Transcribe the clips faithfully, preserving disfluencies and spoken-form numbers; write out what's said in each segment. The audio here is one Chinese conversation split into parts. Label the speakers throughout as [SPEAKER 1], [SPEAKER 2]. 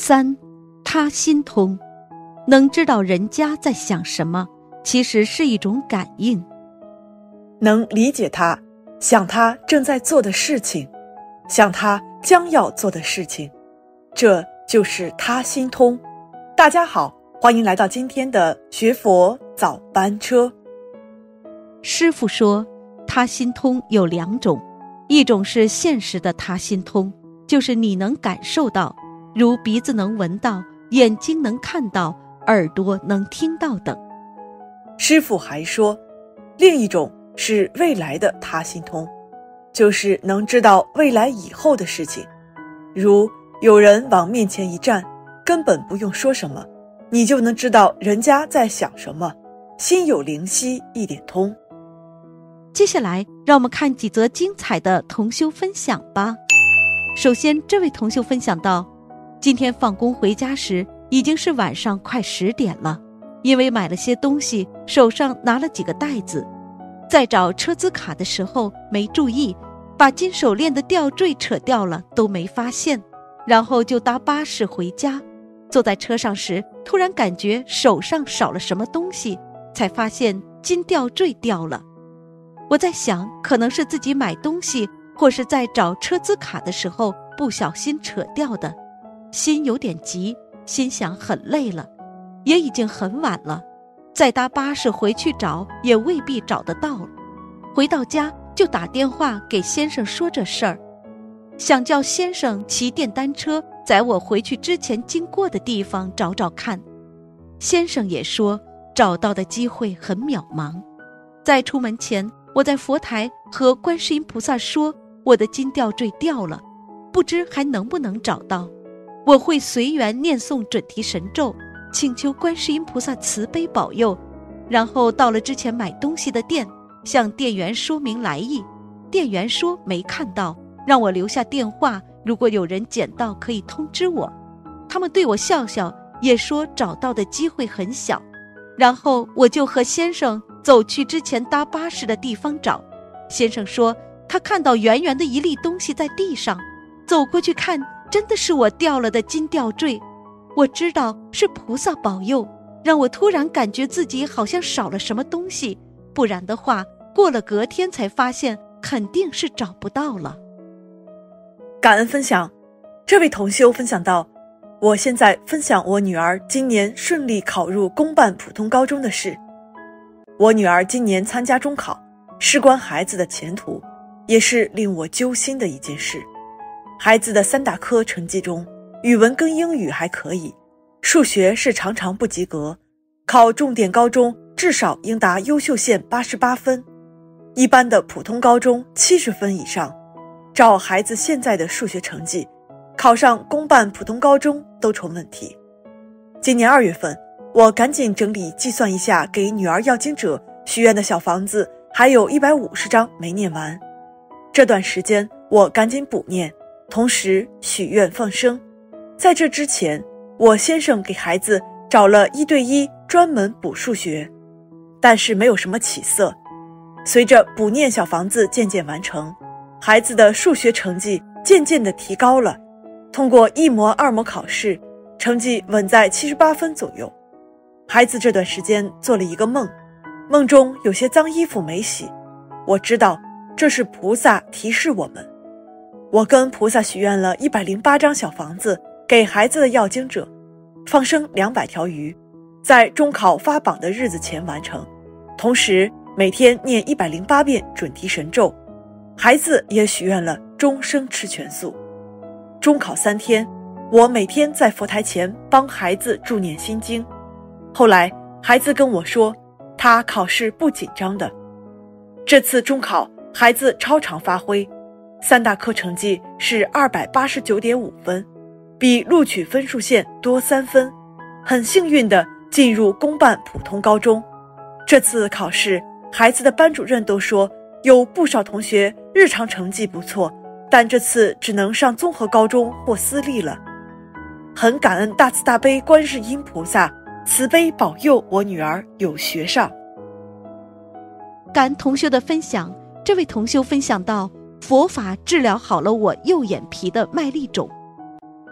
[SPEAKER 1] 三，他心通，能知道人家在想什么，其实是一种感应。
[SPEAKER 2] 能理解他，想他正在做的事情，想他将要做的事情，这就是他心通。大家好，欢迎来到今天的学佛早班车。
[SPEAKER 1] 师父说，他心通有两种，一种是现实的他心通，就是你能感受到，如鼻子能闻到，眼睛能看到，耳朵能听到等。
[SPEAKER 2] 师父还说，另一种是未来的他心通，就是能知道未来以后的事情，如有人往面前一站，根本不用说什么，你就能知道人家在想什么，心有灵犀一点通。
[SPEAKER 1] 接下来让我们看几则精彩的同修分享吧。首先，这位同修分享到，今天放工回家时已经是晚上快十点了，因为买了些东西，手上拿了几个袋子，在找车资卡的时候没注意，把金手链的吊坠扯掉了，都没发现，然后就搭巴士回家。坐在车上时，突然感觉手上少了什么东西，才发现金吊坠掉了。我在想，可能是自己买东西或是在找车资卡的时候不小心扯掉的，心有点急，心想很累了，也已经很晚了，再搭巴士回去找也未必找得到了。回到家就打电话给先生说这事儿，想叫先生骑电单车载我回去之前经过的地方找找看。先生也说找到的机会很渺茫。在出门前，我在佛台和观世音菩萨说，我的金吊坠掉了，不知还能不能找到。我会随缘念诵准提神咒，请求观世音菩萨慈悲保佑。然后到了之前买东西的店，向店员说明来意，店员说没看到，让我留下电话，如果有人捡到可以通知我。他们对我笑笑，也说找到的机会很小。然后我就和先生走去之前搭巴士的地方找，先生说他看到圆圆的一粒东西在地上，走过去看，真的是我掉了的金吊坠。我知道是菩萨保佑，让我突然感觉自己好像少了什么东西，不然的话过了隔天才发现肯定是找不到了。
[SPEAKER 2] 感恩分享。这位同修分享到，我现在分享我女儿今年顺利考入公办普通高中的事。我女儿今年参加中考，事关孩子的前途，也是令我揪心的一件事。孩子的三大科成绩中，语文跟英语还可以，数学是常常不及格，考重点高中至少应达优秀线八十八分，一般的普通高中七十分以上。照孩子现在的数学成绩，考上公办普通高中都成问题。今年二月份，我赶紧整理计算一下给女儿要经者许愿的小房子，还有一百五十张没念完。这段时间我赶紧补念，同时许愿放生。在这之前，我先生给孩子找了一对一专门补数学，但是没有什么起色。随着补念小房子渐渐完成，孩子的数学成绩渐渐地提高了，通过一模二模考试，成绩稳在七十八分左右。孩子这段时间做了一个梦，梦中有些脏衣服没洗，我知道这是菩萨提示我们。我跟菩萨许愿了一百零八张小房子给孩子的要经者，放生两百条鱼，在中考发榜的日子前完成，同时每天念一百零八遍准提神咒。孩子也许愿了终生吃全素。中考三天，我每天在佛台前帮孩子助念心经。后来孩子跟我说，他考试不紧张的。这次中考孩子超常发挥，三大科成绩是二百八十九点五分，比录取分数线多三分，很幸运地进入公办普通高中。这次考试，孩子的班主任都说有不少同学日常成绩不错，但这次只能上综合高中或私立了。很感恩大慈大悲观世音菩萨慈悲保佑我女儿有学上。
[SPEAKER 1] 感恩同修的分享，这位同修分享到，佛法治疗好了我右眼皮的麦粒肿。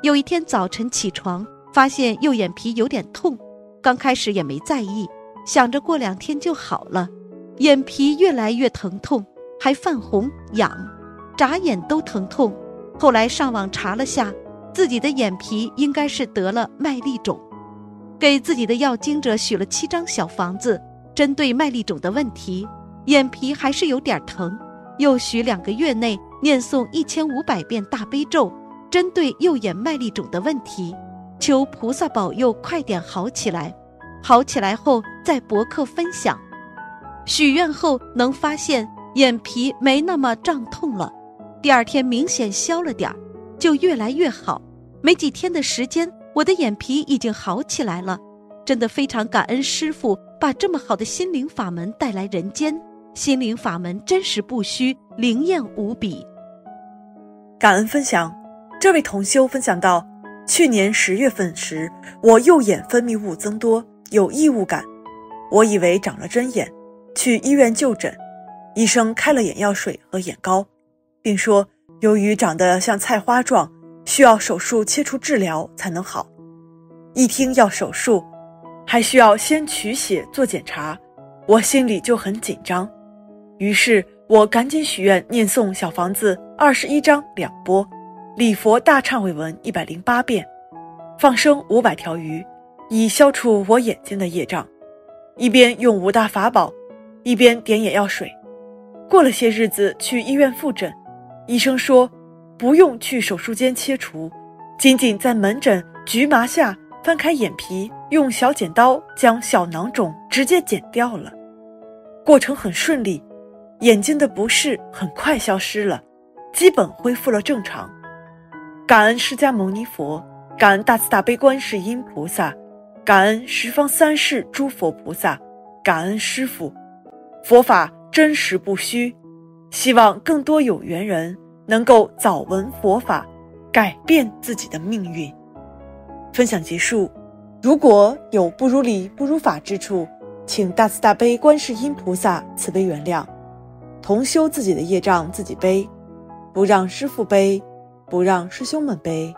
[SPEAKER 1] 有一天早晨起床，发现右眼皮有点痛，刚开始也没在意，想着过两天就好了。眼皮越来越疼痛，还泛红痒，眨眼都疼痛。后来上网查了下，自己的眼皮应该是得了麦粒肿，给自己的要经者许了七张小房子，针对麦粒肿的问题，眼皮还是有点疼，又许两个月内念诵一千五百遍大悲咒，针对右眼麦粒肿的问题，求菩萨保佑快点好起来。好起来后在博客分享，许愿后能发现眼皮没那么胀痛了，第二天明显消了点，就越来越好。没几天的时间，我的眼皮已经好起来了。真的非常感恩师父把这么好的心灵法门带来人间，心灵法门真实不虚，灵验无比。
[SPEAKER 2] 感恩分享。这位同修分享到，去年十月份时，我右眼分泌物增多，有异物感，我以为长了针眼，去医院就诊，医生开了眼药水和眼膏，并说由于长得像菜花状，需要手术切除治疗才能好。一听要手术，还需要先取血做检查，我心里就很紧张。于是我赶紧许愿念诵小房子二十一章两波，礼佛大忏悔文一百零八遍，放生五百条鱼，以消除我眼睛的业障。一边用五大法宝，一边点眼药水。过了些日子去医院复诊，医生说不用去手术间切除，仅仅在门诊局麻下翻开眼皮，用小剪刀将小囊肿直接剪掉了。过程很顺利，眼睛的不适很快消失了，基本恢复了正常。感恩释迦牟尼佛，感恩大慈大悲观世音菩萨，感恩十方三世诸佛菩萨，感恩师父。佛法真实不虚，希望更多有缘人能够早闻佛法，改变自己的命运。分享结束，如果有不如理不如法之处，请大慈大悲观世音菩萨慈悲原谅。同修自己的业障自己背，不让师父背，不让师兄们背。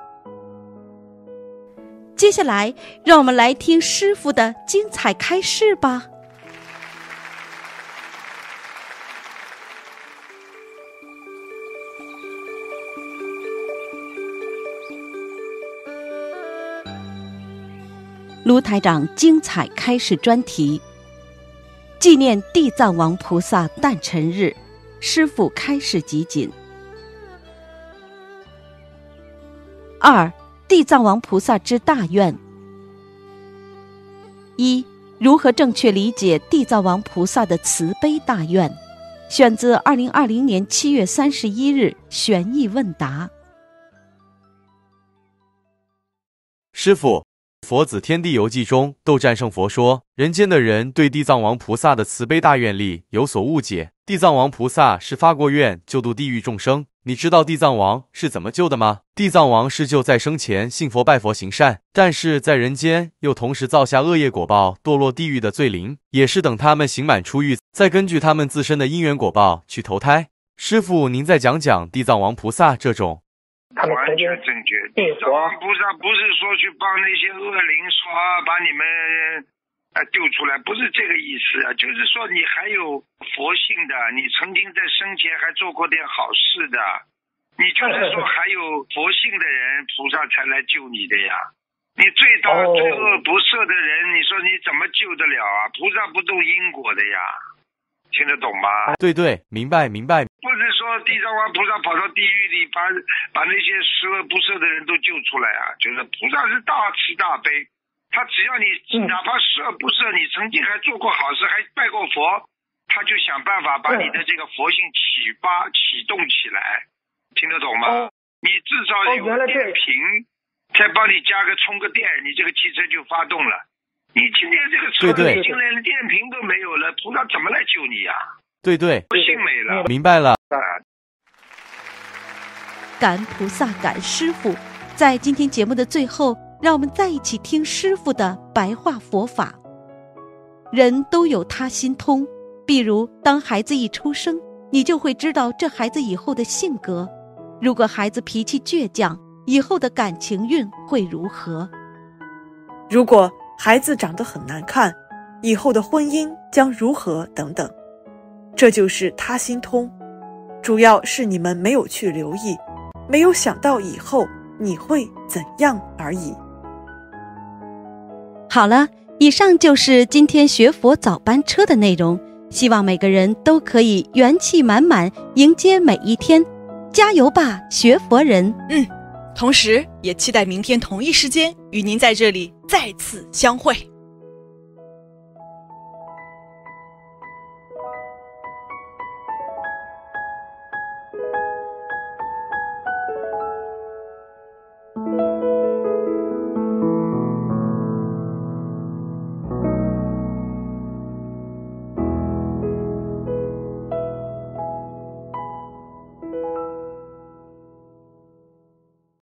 [SPEAKER 1] 接下来让我们来听师父的精彩开示吧。卢台长精彩开示专题，纪念地藏王菩萨诞辰日，师父开示集锦。二、地藏王菩萨之大愿。一、如何正确理解地藏王菩萨的慈悲大愿？选自二零二零年七月三十一日玄义问答。
[SPEAKER 3] 师父，佛子天地游记中，斗战胜佛说，人间的人对地藏王菩萨的慈悲大愿力有所误解。地藏王菩萨是发过愿救度地狱众生，你知道地藏王是怎么救的吗？地藏王是救在生前信佛拜佛行善，但是在人间又同时造下恶业果报，堕落地狱的罪灵，也是等他们刑满出狱，再根据他们自身的因缘果报去投胎。师父，您再讲讲地藏王菩萨这种。
[SPEAKER 4] 他们完全正确。地藏王菩萨不是说去帮那些恶灵说啊，把你们呃丢出来，不是这个意思啊，就是说你还有佛性的，你曾经在生前还做过点好事的，你就是说还有佛性的人，菩萨才来救你的呀。你罪大罪恶不赦的人，你说你怎么救得了啊？菩萨不动因果的呀。听得懂吗？
[SPEAKER 3] 对对，明白明白。
[SPEAKER 4] 不是说地藏王菩萨跑到地狱里把把那些十恶不赦的人都救出来啊，就是菩萨是大慈大悲，他只要你哪怕十恶不赦，你曾经还做过好事，还拜过佛，他就想办法把你的这个佛性启发启动起来，听得懂吗？你至少有电瓶，再帮你加个充个电，你这个汽车就发动了。你今天这个车子已经连电瓶都没有了，菩萨怎么来救你呀？
[SPEAKER 3] 对对，
[SPEAKER 4] 不信没了，
[SPEAKER 3] 明白了。
[SPEAKER 1] 感恩菩萨，感恩师父。在今天节目的最后，让我们再一起听师父的白话佛法。人都有他心通，比如当孩子一出生，你就会知道这孩子以后的性格。如果孩子脾气倔强， 以后的感情运会如何。
[SPEAKER 2] 如果孩子长得很难看，以后的婚姻将如何等等。这就是他心通，主要是你们没有去留意，没有想到以后你会怎样而已。
[SPEAKER 1] 好了，以上就是今天学佛早班车的内容，希望每个人都可以元气满满迎接每一天，加油吧，学佛人！
[SPEAKER 5] 嗯，同时也期待明天同一时间与您在这里再次相会。